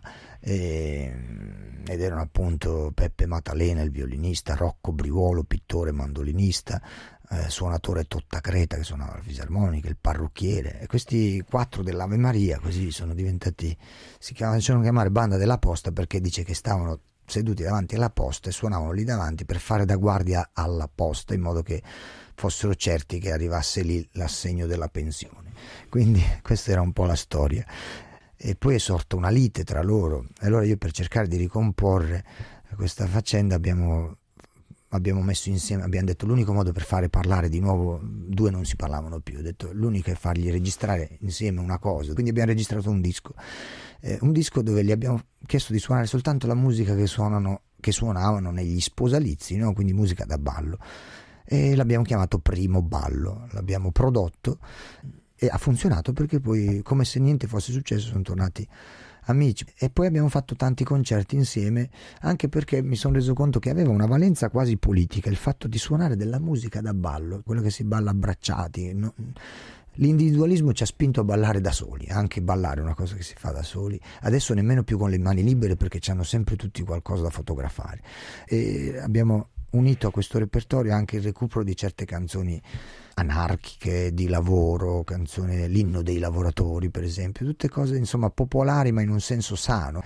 e, ed erano appunto Peppe Matalena, il violinista, Rocco Briuolo, pittore mandolinista, eh, suonatore Totta Creta che suonava la fisarmonica, il parrucchiere, e questi quattro dell'Ave Maria così sono diventati, si chiamano, si chiamare Banda della Posta perché dice che stavano seduti davanti alla posta e suonavano lì davanti per fare da guardia alla posta in modo che fossero certi che arrivasse lì l'assegno della pensione. Quindi questa era un po' la storia e poi è sorta una lite tra loro e allora io per cercare di ricomporre questa faccenda abbiamo abbiamo messo insieme, abbiamo detto l'unico modo per fare parlare di nuovo, due non si parlavano più, ho detto l'unico è fargli registrare insieme una cosa, quindi abbiamo registrato un disco eh, un disco dove gli abbiamo chiesto di suonare soltanto la musica che suonano che suonavano negli sposalizi, no? Quindi musica da ballo, e l'abbiamo chiamato Primo Ballo, l'abbiamo prodotto e ha funzionato perché poi come se niente fosse successo sono tornati amici e poi abbiamo fatto tanti concerti insieme, anche perché mi sono reso conto che aveva una valenza quasi politica il fatto di suonare della musica da ballo, quello che si balla abbracciati. No? L'individualismo ci ha spinto a ballare da soli, anche ballare è una cosa che si fa da soli, adesso nemmeno più con le mani libere perché hanno sempre tutti qualcosa da fotografare, e abbiamo unito a questo repertorio anche il recupero di certe canzoni anarchiche, di lavoro, canzone l'inno dei lavoratori per esempio, tutte cose insomma popolari ma in un senso sano.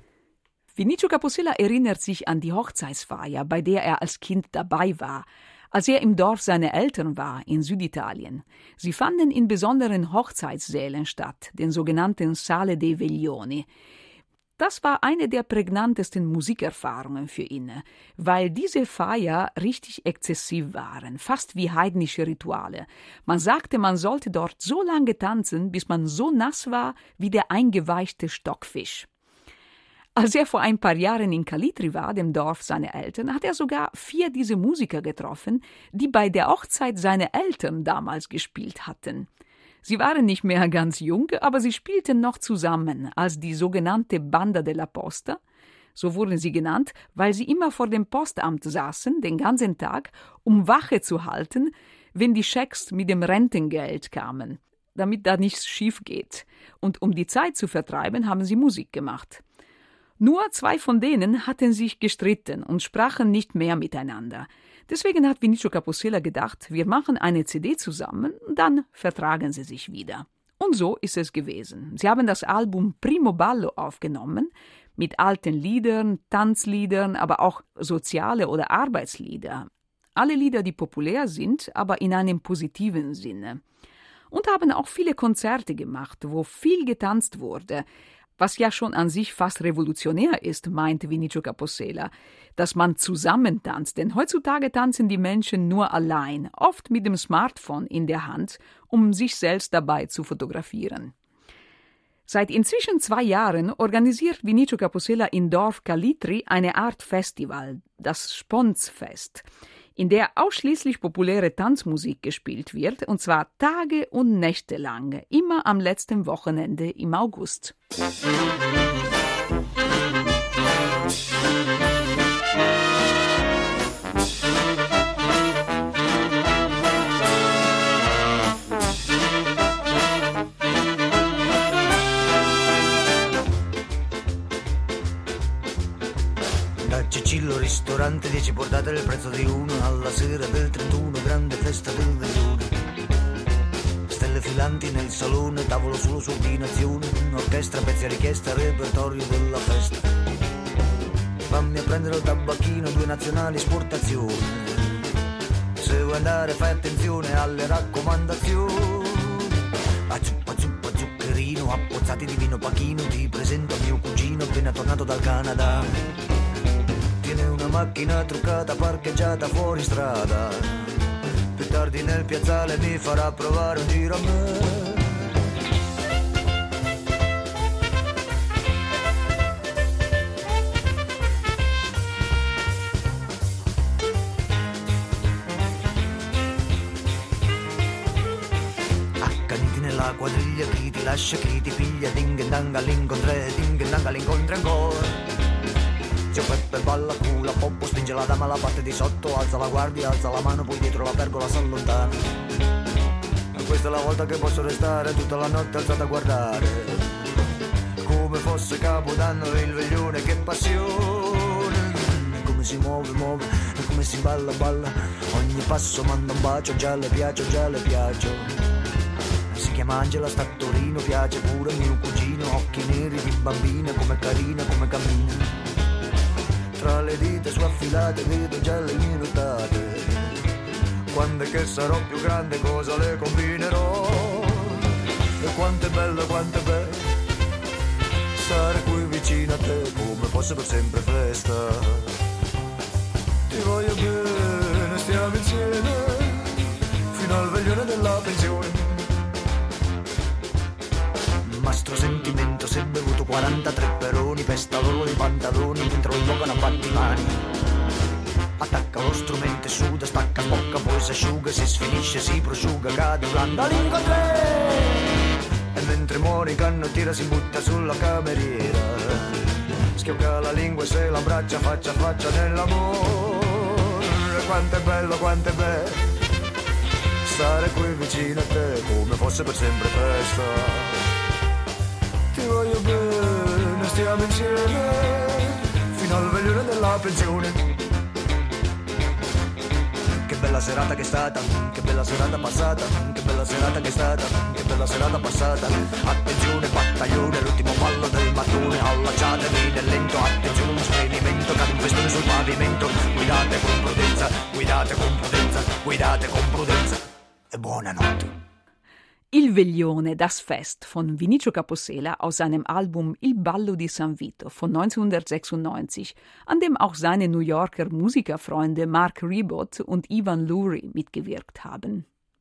Vinicio Capossela erinnert sich an die Hochzeitsfeier, bei der er als Kind dabei war, als er im Dorf seiner Eltern war, in Süditalien. Sie fanden in besonderen Hochzeitssälen statt, den sogenannten Sale dei Veglioni. Das war eine der prägnantesten Musikerfahrungen für ihn, weil diese Feier richtig exzessiv waren, fast wie heidnische Rituale. Man sagte, man sollte dort so lange tanzen, bis man so nass war wie der eingeweichte Stockfisch. Als er vor ein paar Jahren in Kalitri war, dem Dorf seiner Eltern, hat er sogar vier dieser Musiker getroffen, die bei der Hochzeit seiner Eltern damals gespielt hatten. Sie waren nicht mehr ganz jung, aber sie spielten noch zusammen als die sogenannte Banda della Posta. So wurden sie genannt, weil sie immer vor dem Postamt saßen, den ganzen Tag, um Wache zu halten, wenn die Schecks mit dem Rentengeld kamen, damit da nichts schief geht. Und um die Zeit zu vertreiben, haben sie Musik gemacht. Nur zwei von denen hatten sich gestritten und sprachen nicht mehr miteinander. Deswegen hat Vinicio Capossela gedacht, wir machen eine C D zusammen, dann vertragen sie sich wieder. Und so ist es gewesen. Sie haben das Album Primo Ballo aufgenommen, mit alten Liedern, Tanzliedern, aber auch soziale oder Arbeitslieder. Alle Lieder, die populär sind, aber in einem positiven Sinne. Und haben auch viele Konzerte gemacht, wo viel getanzt wurde, was ja schon an sich fast revolutionär ist, meinte Vinicio Capossela, dass man zusammen tanzt, denn heutzutage tanzen die Menschen nur allein, oft mit dem Smartphone in der Hand, um sich selbst dabei zu fotografieren. Seit inzwischen zwei Jahren organisiert Vinicio Capossela in Dorf Kalitri eine Art Festival, das Sponzfest, in der ausschließlich populäre Tanzmusik gespielt wird, und zwar Tage und Nächte lang, immer am letzten Wochenende im August. Cicillo ristorante, dieci portate il prezzo di uno, alla sera del trentuno, grande festa del venturo. Stelle filanti nel salone, tavolo solo su ordinazione, orchestra, pezzi a richiesta, repertorio della festa. Fammi a prendere il tabacchino, due nazionali esportazione. Se vuoi andare fai attenzione alle raccomandazioni. A zuppa zuppa zuccherino, appozzati di vino pachino, ti presento mio cugino appena tornato dal Canada. Tiene una macchina truccata parcheggiata fuori strada. Più tardi nel piazzale mi farà provare un giro a me. Accaniti nella quadriglia, chi ti lascia, chi ti piglia, ding e danga l'incontra, ding e danga l'incontra ancora. Zio Peppe balla culo, Poppo spinge la dama alla parte di sotto, alza la guardia, alza la mano, poi dietro la pergola s'allontana. E questa è la volta che posso restare tutta la notte alzata a guardare, come fosse Capodanno il veglione, che passione. Come si muove, muove, e come si balla, balla, ogni passo manda un bacio, già le piace, già le piace. Si chiama Angela, sta a Torino, piace pure mio cugino, occhi neri di bambina, come carina, come cammina. Tra le dita sue affilate vedo già le mie notate, quando è che sarò più grande cosa le combinerò. E quanto è bello, quanto è bello stare qui vicino a te, come fosse per sempre festa. Ti voglio bene, stiamo insieme fino al veglione della pensione. Mastro sentimento, si è bevuto quarantatré peroni, pesta loro i pantaloni, dentro il luogo a battimani. Attacca lo strumento e suda, stacca bocca, poi si asciuga, si sfinisce, si prosciuga, cade urlando l'incontré. E mentre muore il canottiera si butta sulla cameriera, schiocca la lingua e se l'abbraccia faccia a faccia nell'amore. E quanto è bello, quanto è bello stare qui vicino a te, come fosse per sempre festa. Ti voglio bene, stiamo insieme fino al veglione della pensione. Che bella serata che è stata, che bella serata passata, che bella serata che è stata, che bella serata passata. Attenzione battaglione, l'ultimo ballo del mattone, allacciatevi nel lento, attenzione spegnimento, cade un festone sul pavimento. Guidate con prudenza, guidate con prudenza, guidate con prudenza e buonanotte. Il Veglione, das Fest von Vinicio Capossela aus seinem Album Il Ballo di San Vito von neunzehnhundertsechsundneunzig, an dem auch seine New Yorker Musikerfreunde Mark Ribot und Ivan Lurie mitgewirkt haben.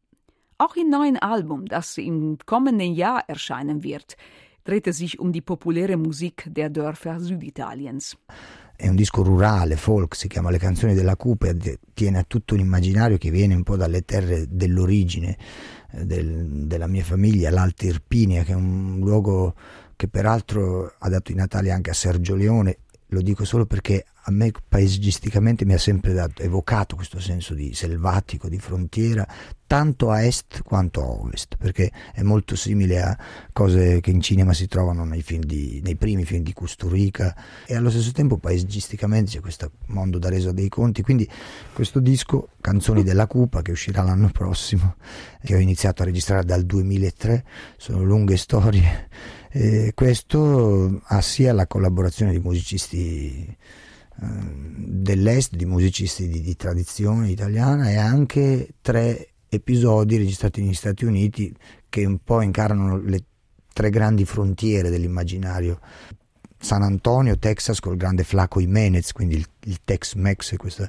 Auch im neuen Album, das im kommenden Jahr erscheinen wird, dreht es sich um die populäre Musik der Dörfer Süditaliens. È un disco rurale, folk, si chiama Le canzoni della Cupa e tiene a tutto un immaginario che viene un po' dalle terre dell'origine eh, del, della mia famiglia, l'Alta Irpinia, che è un luogo che peraltro ha dato i Natali anche a Sergio Leone. Lo dico solo perché a me paesaggisticamente mi ha sempre dato, evocato questo senso di selvatico, di frontiera, tanto a est quanto a ovest, perché è molto simile a cose che in cinema si trovano nei film di, nei primi film di Kusturica, e allo stesso tempo paesaggisticamente c'è questo mondo da Resa dei Conti. Quindi questo disco, Canzoni della Cupa, che uscirà l'anno prossimo, che ho iniziato a registrare dal duemilatré, sono lunghe storie. E questo ha sia la collaborazione di musicisti eh, dell'est, di musicisti di, di tradizione italiana, e anche tre episodi registrati negli Stati Uniti che un po' incarnano le tre grandi frontiere dell'immaginario. San Antonio, Texas, col grande Flaco Jimenez, quindi il, il Tex-Mex, e, questa,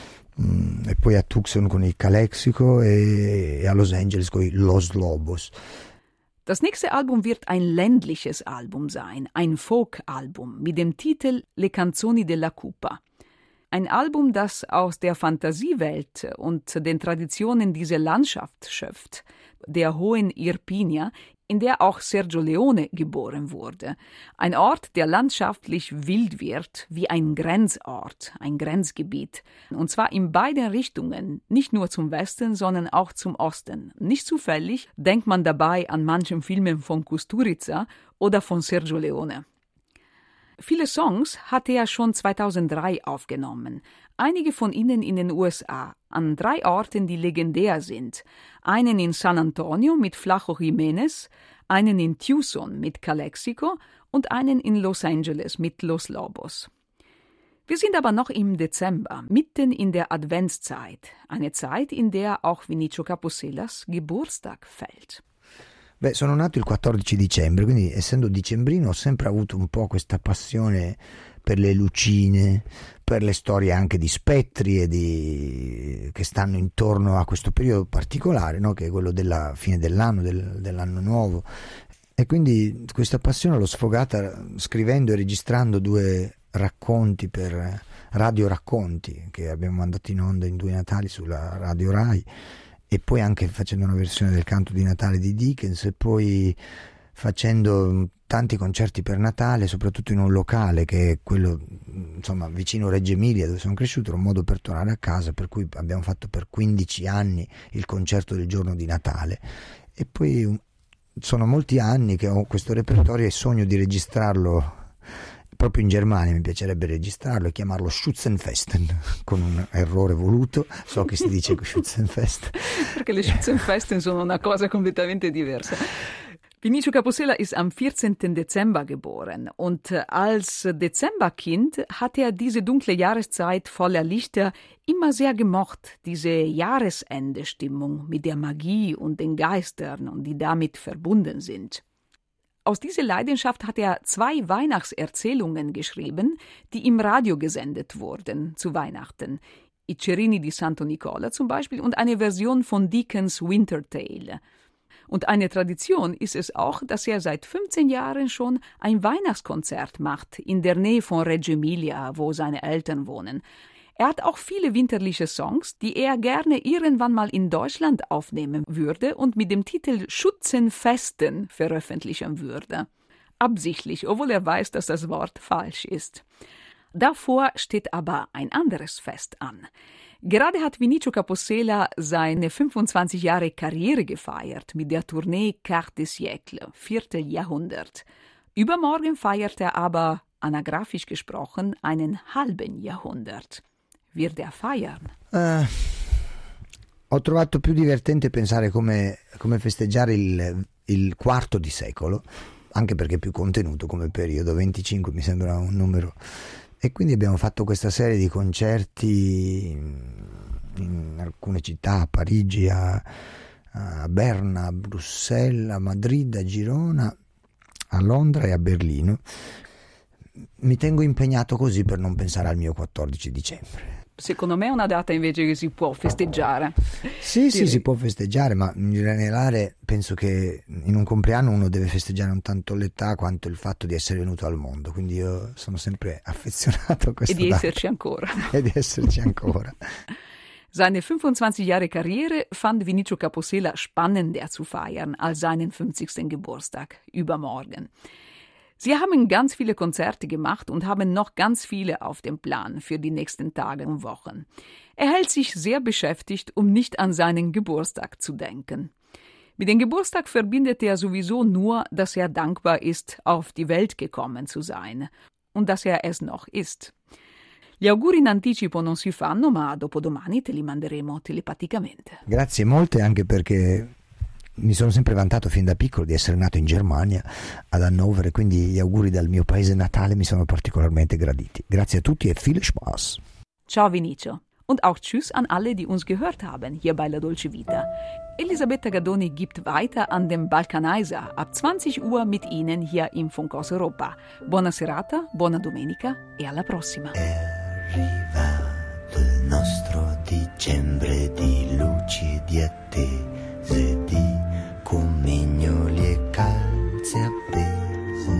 mm, e poi a Tucson con il Calexico, e, e a Los Angeles con i Los Lobos. Das nächste Album wird ein ländliches Album sein, ein Folk-Album mit dem Titel Le canzoni della Cupa. Ein Album, das aus der Fantasiewelt und den Traditionen dieser Landschaft schöpft, der hohen Irpinia, in der auch Sergio Leone geboren wurde. Ein Ort, der landschaftlich wild wird, wie ein Grenzort, ein Grenzgebiet. Und zwar in beiden Richtungen, nicht nur zum Westen, sondern auch zum Osten. Nicht zufällig denkt man dabei an manchen Filmen von Kusturica oder von Sergio Leone. Viele Songs hatte er schon zweitausenddrei aufgenommen, einige von ihnen in den U S A, an drei Orten, die legendär sind. Einen in San Antonio mit Flaco Jimenez, einen in Tucson mit Calexico und einen in Los Angeles mit Los Lobos. Wir sind aber noch im Dezember, mitten in der Adventszeit, eine Zeit, in der auch Vinicio Caposselas Geburtstag fällt. Beh, sono nato il quattordici dicembre, quindi essendo dicembrino ho sempre avuto un po' questa passione per le lucine, per le storie anche di spettri e di... che stanno intorno a questo periodo particolare, no? Che è quello della fine dell'anno, del, dell'anno nuovo. E quindi questa passione l'ho sfogata scrivendo e registrando due racconti per Radio Racconti, che abbiamo mandato in onda in due Natali sulla Radio Rai, e poi anche facendo una versione del Canto di Natale di Dickens, e poi facendo tanti concerti per Natale, soprattutto in un locale che è quello, insomma, vicino Reggio Emilia, dove sono cresciuto. Era un modo per tornare a casa, per cui abbiamo fatto per quindici anni il concerto del giorno di Natale. E poi sono molti anni che ho questo repertorio e sogno di registrarlo proprio in Germania. Mi piacerebbe registrarlo e chiamarlo Schützenfesten, con un errore voluto. So che si dice Schützenfest. Perché le Schützenfesten sono una cosa completamente diversa. Vinicio Capossela ist am vierzehnten Dezember geboren und als Dezemberkind hat er diese dunkle Jahreszeit voller Lichter immer sehr gemocht, diese Jahresende-Stimmung mit der Magie und den Geistern, die damit verbunden sind. Aus dieser Leidenschaft hat er zwei Weihnachtserzählungen geschrieben, die im Radio gesendet wurden zu Weihnachten. I Cerini di Santo Nicola zum Beispiel und eine Version von Dickens' Winter Tale. Und eine Tradition ist es auch, dass er seit fünfzehn Jahren schon ein Weihnachtskonzert macht in der Nähe von Reggio Emilia, wo seine Eltern wohnen. Er hat auch viele winterliche Songs, die er gerne irgendwann mal in Deutschland aufnehmen würde und mit dem Titel Schützenfesten veröffentlichen würde. Absichtlich, obwohl er weiß, dass das Wort falsch ist. Davor steht aber ein anderes Fest an. Gerade hat Vinicio Capossela seine fünfundzwanzig Jahre Karriere gefeiert mit der Tournee Quart de Siècle, Vierteljahrhundert. Übermorgen feiert er aber, anagrafisch gesprochen, einen halben Jahrhundert. Wird er feiern? Uh, ho trovato più divertente pensare come, come festeggiare il, il quarto di secolo, anche perché è più contenuto come periodo. Venticinque mi sembra un numero. E quindi abbiamo fatto questa serie di concerti in alcune città, a Parigi, a, a Berna, a Bruxelles, a Madrid, a Girona, a Londra e a Berlino. Mi tengo impegnato così per non pensare al mio quattordici dicembre. Secondo me è una data invece che si può festeggiare. Sì, sì, si può festeggiare, ma in generale penso che in un compleanno uno deve festeggiare non tanto l'età quanto il fatto di essere venuto al mondo, quindi io sono sempre affezionato a questa data. E di data. esserci ancora. E di esserci ancora. Seine fünfundzwanzig Jahre Karriere fand Vinicio Capossela spannender zu feiern als seinen fünfzigsten Geburtstag übermorgen. Sie haben ganz viele Konzerte gemacht und haben noch ganz viele auf dem Plan für die nächsten Tage und Wochen. Er hält sich sehr beschäftigt, um nicht an seinen Geburtstag zu denken. Mit dem Geburtstag verbindet er sowieso nur, dass er dankbar ist, auf die Welt gekommen zu sein und dass er es noch ist. Gli auguri in anticipo non si fanno, ma dopodomani te li manderemo telepaticamente. Grazie molte, anche perché mi sono sempre vantato fin da piccolo di essere nato in Germania, ad Hannover, quindi gli auguri dal mio paese natale mi sono particolarmente graditi. Grazie a tutti e viel Spaß. Ciao Vinicio. Und auch Tschüss an alle, die uns gehört haben, hier bei La Dolce Vita. Elisabetta Gadoni gibt weiter an dem Balcanizer ab zwanzig Uhr mit Ihnen hier im Funkhaus Europa. Buona serata, buona domenica e alla prossima. È arrivato il nostro dicembre di luci e di attese, di comignoli e calze appese.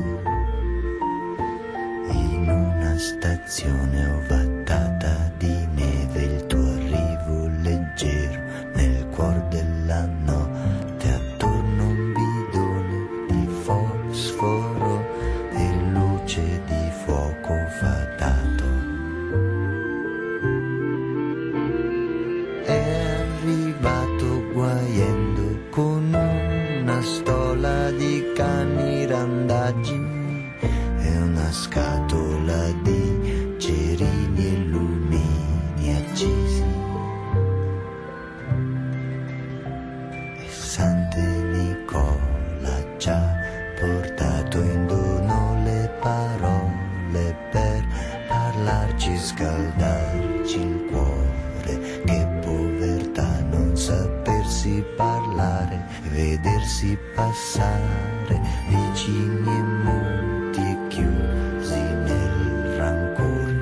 In una stazione ovattata di neve il tuo arrivo leggero nel cuor della notte, attorno un bidone di fosforo e luce di fuoco fatato. È arrivato guaiendo con una stola di cani randaggi e una scatola di cerini e lumini accesi. E Sante Nicola ci ha portato in dono le parole per parlarci, scaldarci il cuore. Che povertà non sapersi parlare, vedersi passare vicini e muti e chiusi nel rancore.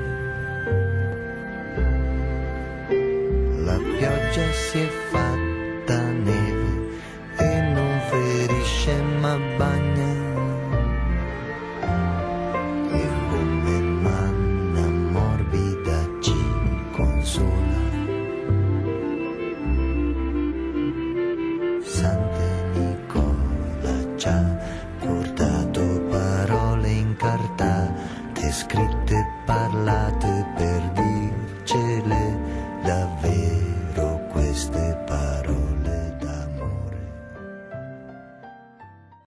La pioggia si è fatta neve e non ferisce ma bagna, e come manna morbida ci consola. Sante Nicola ci ha portato parole incartate, scritte, parlate per dire